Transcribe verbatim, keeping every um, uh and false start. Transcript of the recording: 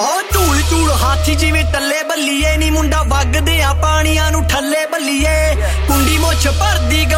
ਉਹ ਧੂਲ ਧੂਲ ਹਾਥੀ ਜਿਵੇਂ ਟੱਲੇ ਬੱਲੀਏ ਨੀ ਮੁੰਡਾ ਵਗਦੇ ਆ ਪਾਣੀਆਂ ਨੂੰ ਠੱਲੇ ਬੱਲੀਏ ਕੁੰਡੀ ਮੁੱਛ ਭਰਦੀ